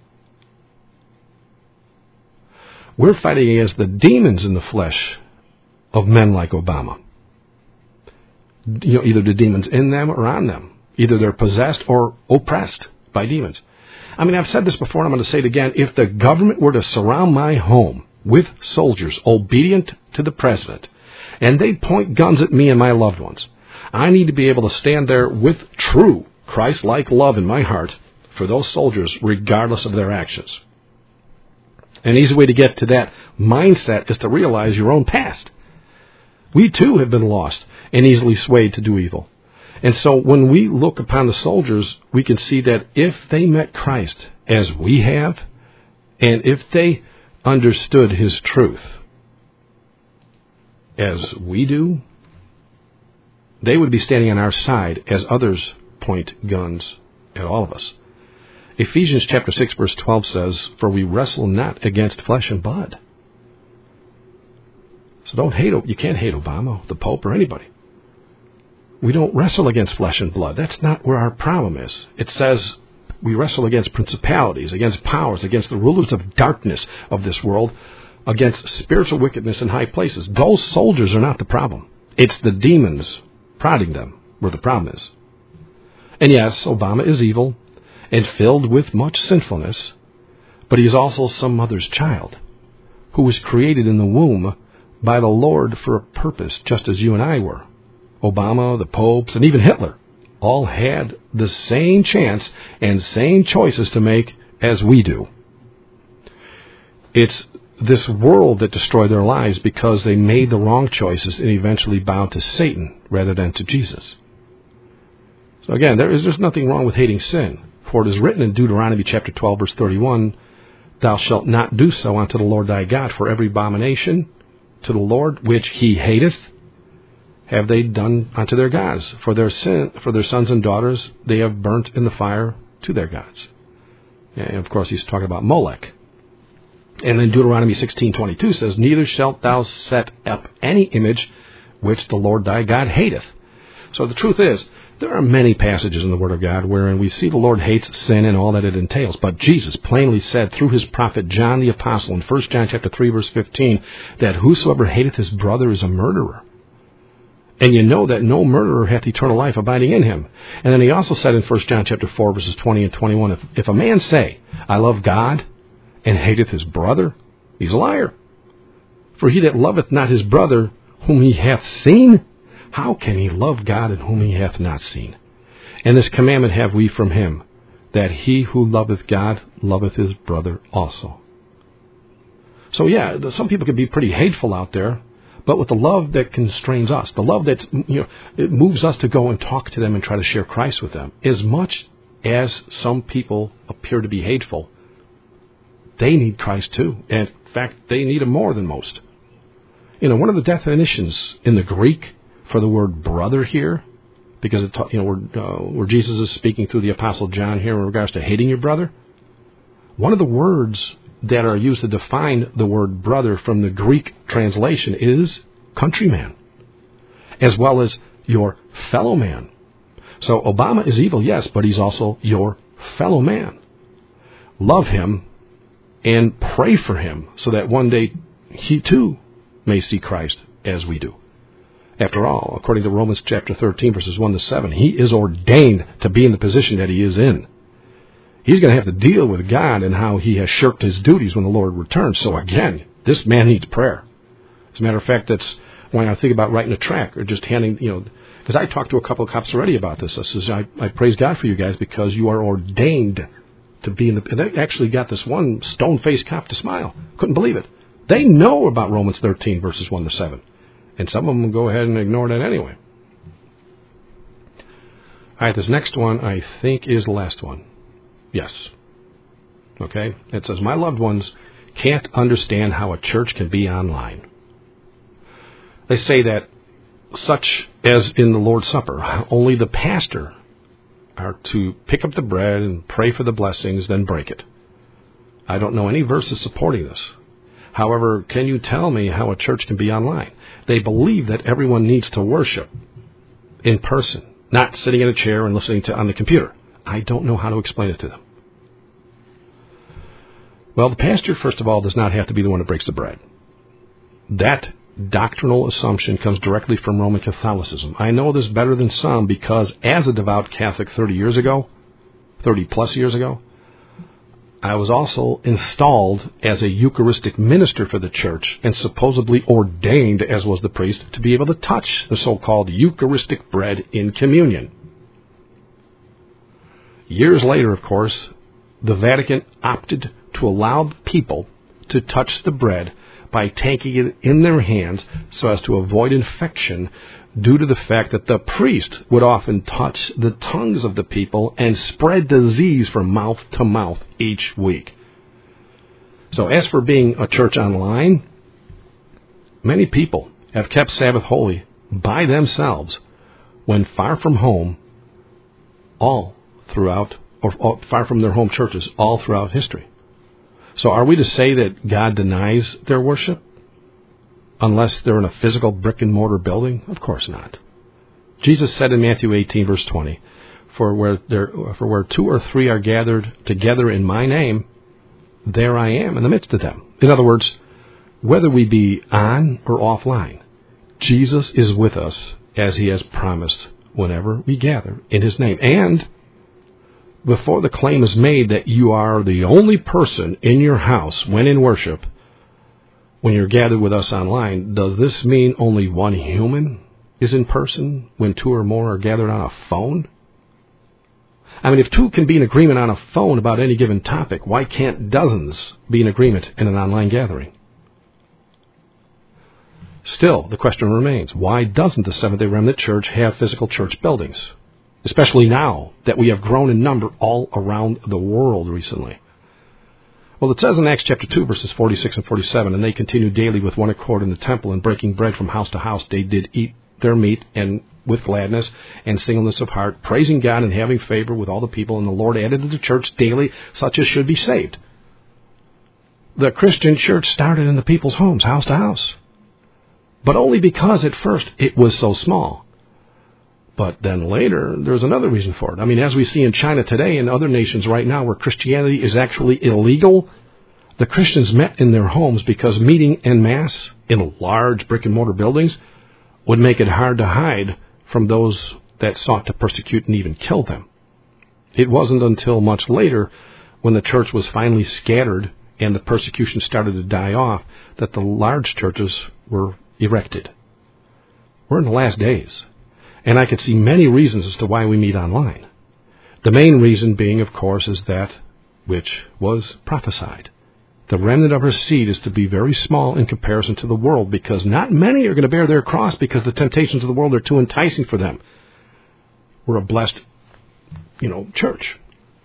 B: We're fighting against the demons in the flesh of men like Obama. Either the demons in them or on them. Either they're possessed or oppressed by demons. I mean, I've said this before and I'm going to say it again. If the government were to surround my home with soldiers obedient to the president, and they point guns at me and my loved ones, I need to be able to stand there with true Christ-like love in my heart for those soldiers, regardless of their actions. An easy way to get to that mindset is to realize your own past. We too have been lost and easily swayed to do evil. And so when we look upon the soldiers, we can see that if they met Christ as we have, and if they understood his truth as we do, they would be standing on our side as others point guns at all of us. Ephesians chapter 6 verse 12 says, "For we wrestle not against flesh and blood." So don't hate, you can't hate Obama, the Pope, or anybody. We don't wrestle against flesh and blood. That's not where our problem is. It says we wrestle against principalities, against powers, against the rulers of darkness of this world, against spiritual wickedness in high places. Those soldiers are not the problem. It's the demons prodding them where the problem is. And yes, Obama is evil and filled with much sinfulness, but he's also some mother's child who was created in the womb by the Lord for a purpose, just as you and I were. Obama, the popes, and even Hitler all had the same chance and same choices to make as we do. It's this world that destroyed their lives because they made the wrong choices and eventually bowed to Satan rather than to Jesus. So again, there's nothing wrong with hating sin. For it is written in Deuteronomy chapter 12, verse 31, "Thou shalt not do so unto the Lord thy God, for every abomination to the Lord which he hateth have they done unto their gods. For their sin, for their sons and daughters they have burnt in the fire to their gods." And of course, he's talking about Molech. And then Deuteronomy 16:22 says, "Neither shalt thou set up any image which the Lord thy God hateth." So the truth is, there are many passages in the Word of God wherein we see the Lord hates sin and all that it entails. But Jesus plainly said through his prophet John the Apostle in 1 John chapter 3, verse 15, that whosoever hateth his brother is a murderer. And you know that no murderer hath eternal life abiding in him. And then he also said in 1 John chapter 4, verses 20 and 21, if a man say, "I love God," and hateth his brother, he's a liar. For he that loveth not his brother whom he hath seen, how can he love God in whom he hath not seen? And this commandment have we from him, that he who loveth God loveth his brother also. So yeah, some people can be pretty hateful out there, but with the love that constrains us, the love that it moves us to go and talk to them and try to share Christ with them. As much as some people appear to be hateful, they need Christ too. And in fact, they need him more than most. One of the definitions in the Greek for the word brother here, because where Jesus is speaking through the Apostle John here in regards to hating your brother, one of the words that are used to define the word brother from the Greek translation is countryman, as well as your fellow man. So Obama is evil, yes, but he's also your fellow man. Love him and pray for him so that one day he too may see Christ as we do. After all, according to Romans chapter 13, verses 1 to 7, he is ordained to be in the position that he is in. He's going to have to deal with God and how he has shirked his duties when the Lord returns. So again, this man needs prayer. As a matter of fact, that's when I think about writing a tract or just handing, because I talked to a couple of cops already about this. I says, I praise God for you guys because you are ordained to be in the, and they actually got this one stone-faced cop to smile. Couldn't believe it. They know about Romans 13, verses 1 to 7. And some of them will go ahead and ignore that anyway. All right, this next one I think is the last one. Yes. Okay? It says, "My loved ones can't understand how a church can be online." They say that, such as in the Lord's Supper, only the pastor are to pick up the bread and pray for the blessings, then break it. I don't know any verses supporting this. However, can you tell me how a church can be online? They believe that everyone needs to worship in person, not sitting in a chair and listening on the computer. I don't know how to explain it to them. Well, the pastor, first of all, does not have to be the one that breaks the bread. That doctrinal assumption comes directly from Roman Catholicism. I know this better than some because as a devout Catholic 30 plus years ago, I was also installed as a Eucharistic minister for the church and supposedly ordained, as was the priest, to be able to touch the so-called Eucharistic bread in communion. Years later, of course, the Vatican opted to allow people to touch the bread by taking it in their hands so as to avoid infection, due to the fact that the priest would often touch the tongues of the people and spread disease from mouth to mouth each week. So as for being a church online, many people have kept Sabbath holy by themselves when far from home, all throughout, or far from their home churches, all throughout history. So are we to say that God denies their worship unless they're in a physical brick-and-mortar building? Of course not. Jesus said in Matthew 18, verse 20, For where 2 or 3 are gathered together in my name, there I am in the midst of them. In other words, whether we be on or offline, Jesus is with us as he has promised whenever we gather in his name. And before the claim is made that you are the only person in your house when in worship, when you're gathered with us online, does this mean only one human is in person when 2 or more are gathered on a phone? I mean, if 2 can be in agreement on a phone about any given topic, why can't dozens be in agreement in an online gathering? Still, the question remains, why doesn't the Seventh-day Remnant Church have physical church buildings? Especially now that we have grown in number all around the world recently. Well, it says in Acts chapter 2, verses 46 and 47, And they continued daily with one accord in the temple, and breaking bread from house to house, they did eat their meat, and with gladness and singleness of heart, praising God and having favor with all the people. And the Lord added to the church daily such as should be saved. The Christian church started in the people's homes, house to house. But only because at first it was so small. But then later, there's another reason for it. I mean, as we see in China today and other nations right now where Christianity is actually illegal, the Christians met in their homes because meeting en masse in large brick-and-mortar buildings would make it hard to hide from those that sought to persecute and even kill them. It wasn't until much later, when the church was finally scattered and the persecution started to die off, that the large churches were erected. We're in the last days. And I could see many reasons as to why we meet online. The main reason being, of course, is that which was prophesied. The remnant of her seed is to be very small in comparison to the world, because not many are going to bear their cross because the temptations of the world are too enticing for them. We're a blessed, church.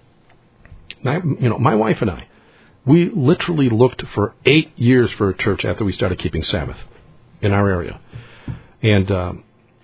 B: My wife and I, we literally looked for 8 years for a church after we started keeping Sabbath in our area. And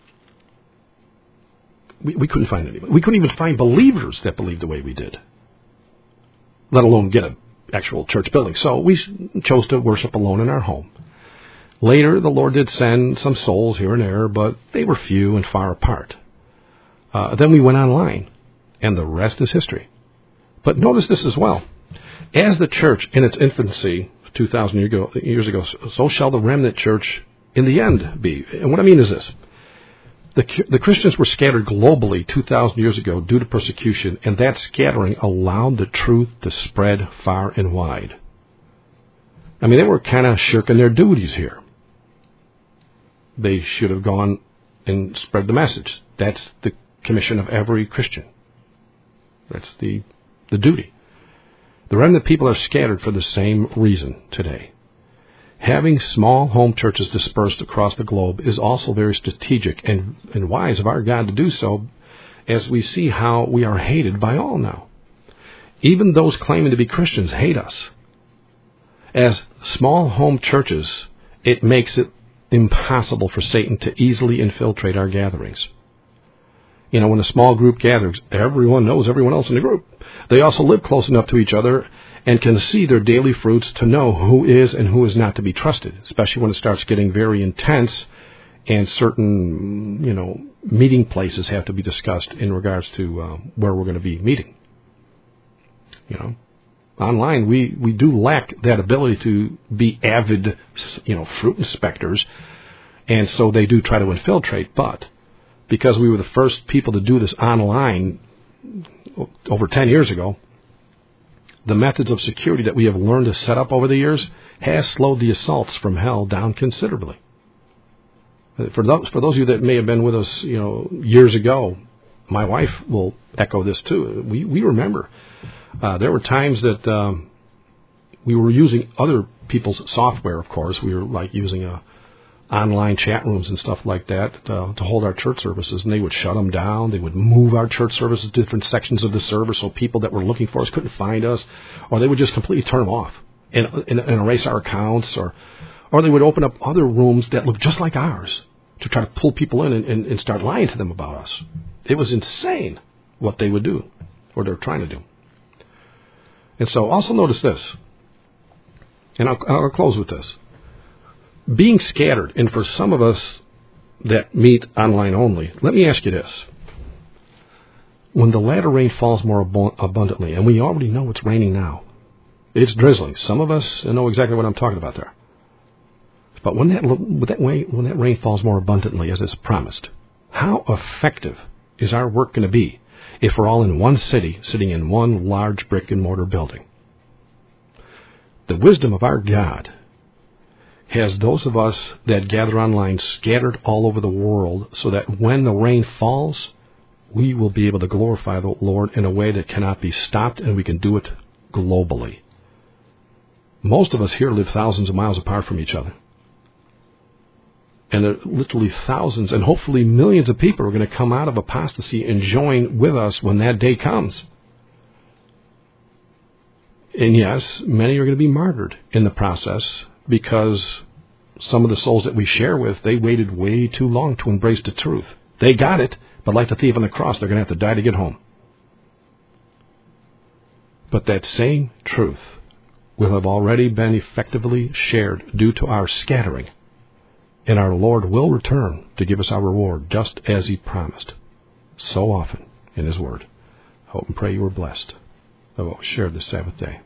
B: we couldn't find anybody. We couldn't even find believers that believed the way we did, let alone get an actual church building. So we chose to worship alone in our home. Later, the Lord did send some souls here and there, but they were few and far apart. Then we went online, and the rest is history. But notice this as well. As the church in its infancy 2,000 years ago, so shall the remnant church in the end be. And what I mean is this. The Christians were scattered globally 2,000 years ago due to persecution, and that scattering allowed the truth to spread far and wide. I mean, they were kind of shirking their duties here. They should have gone and spread the message. That's the commission of every Christian. That's the duty. The remnant people are scattered for the same reason today. Having small home churches dispersed across the globe is also very strategic and wise of our God to do so, as we see how we are hated by all now. Even those claiming to be Christians hate us. As small home churches, it makes it impossible for Satan to easily infiltrate our gatherings. When a small group gathers, everyone knows everyone else in the group. They also live close enough to each other and can see their daily fruits to know who is and who is not to be trusted, especially when it starts getting very intense and certain, meeting places have to be discussed in regards to where we're going to be meeting. Online, we do lack that ability to be avid, fruit inspectors, and so they do try to infiltrate, but because we were the first people to do this online over 10 years ago, the methods of security that we have learned to set up over the years has slowed the assaults from hell down considerably. For those of you that may have been with us, years ago, my wife will echo this too. We remember there were times that we were using other people's software, of course. We were like using online chat rooms and stuff like that to hold our church services, and they would shut them down. They would move our church services to different sections of the server so people that were looking for us couldn't find us, or they would just completely turn them off and erase our accounts, or they would open up other rooms that looked just like ours to try to pull people in and start lying to them about us. It was insane what they would do, or they're trying to do. And so also notice this, and I'll close with this. Being scattered, and for some of us that meet online only, let me ask you this. When the latter rain falls more abundantly, and we already know it's raining now, it's drizzling. Some of us know exactly what I'm talking about there. But when that rain falls more abundantly, as it's promised, how effective is our work going to be if we're all in one city, sitting in one large brick-and-mortar building? The wisdom of our God has those of us that gather online scattered all over the world so that when the rain falls, we will be able to glorify the Lord in a way that cannot be stopped, and we can do it globally. Most of us here live thousands of miles apart from each other. And there are literally thousands and hopefully millions of people are going to come out of apostasy and join with us when that day comes. And yes, many are going to be martyred in the process because some of the souls that we share with, they waited way too long to embrace the truth. They got it, but like the thief on the cross, they're going to have to die to get home. But that same truth will have already been effectively shared due to our scattering. And our Lord will return to give us our reward, just as He promised so often in His Word. Hope and pray you were blessed by what was shared this Sabbath day.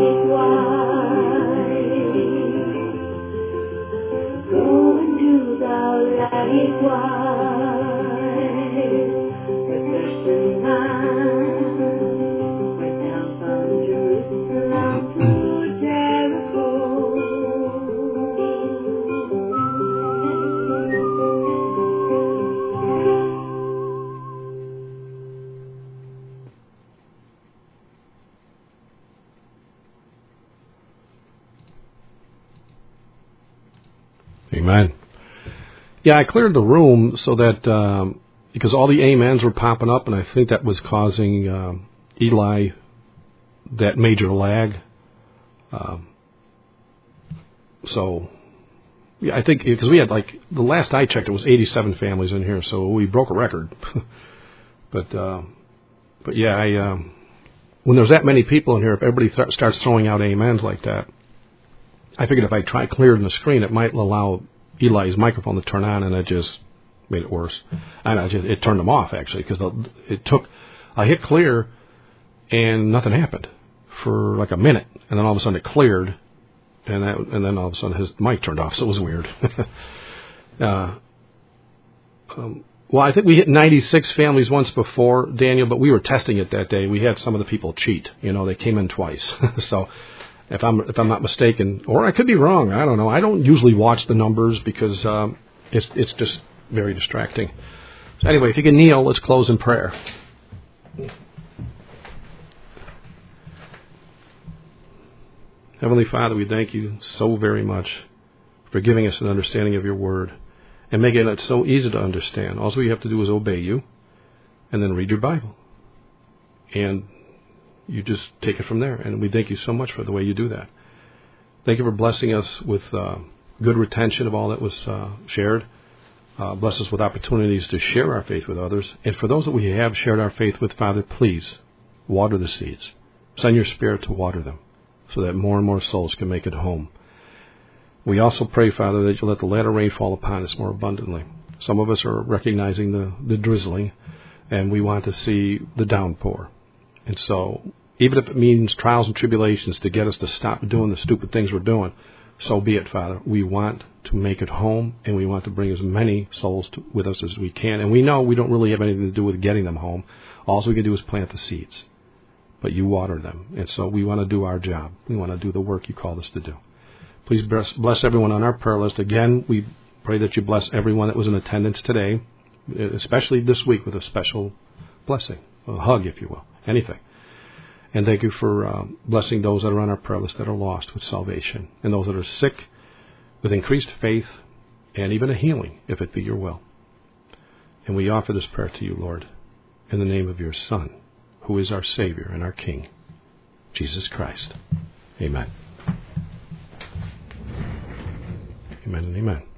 C: Go and do the
B: Amen. Yeah, I cleared the room so that, because all the amens were popping up, and I think that was causing Eli that major lag. So, yeah, I think, because we had, like, the last I checked, it was 87 families in here, so we broke a record. But yeah, when there's that many people in here, if everybody starts throwing out amens like that, I figured if I try clearing the screen, it might allow Eli's microphone to turn on, and it just made it worse. And it turned them off, actually, because I hit clear, and nothing happened for like a minute, and then all of a sudden it cleared, and then all of a sudden his mic turned off, so it was weird. Well, I think we hit 96 families once before, Daniel, but we were testing it that day. We had some of the people cheat. They came in twice. So if I'm not mistaken, or I could be wrong, I don't know. I don't usually watch the numbers because it's just very distracting. So anyway, if you can kneel, let's close in prayer. Heavenly Father, we thank you so very much for giving us an understanding of your word and making it so easy to understand. All we have to do is obey you and then read your Bible. And you just take it from there. And we thank you so much for the way you do that. Thank you for blessing us with good retention of all that was shared. Bless us with opportunities to share our faith with others. And for those that we have shared our faith with, Father, please water the seeds. Send your Spirit to water them so that more and more souls can make it home. We also pray, Father, that you let the latter rain fall upon us more abundantly. Some of us are recognizing the drizzling, and we want to see the downpour. And so, even if it means trials and tribulations to get us to stop doing the stupid things we're doing, so be it, Father. We want to make it home, and we want to bring as many souls with us as we can. And we know we don't really have anything to do with getting them home. All we can do is plant the seeds. But you water them. And so we want to do our job. We want to do the work you called us to do. Please bless everyone on our prayer list. Again, we pray that you bless everyone that was in attendance today, especially this week with a special blessing, a hug, if you will, anything. And thank you for blessing those that are on our prayer list that are lost with salvation, and those that are sick with increased faith and even a healing, if it be your will. And we offer this prayer to you, Lord, in the name of your Son, who is our Savior and our King, Jesus Christ. Amen. Amen and amen.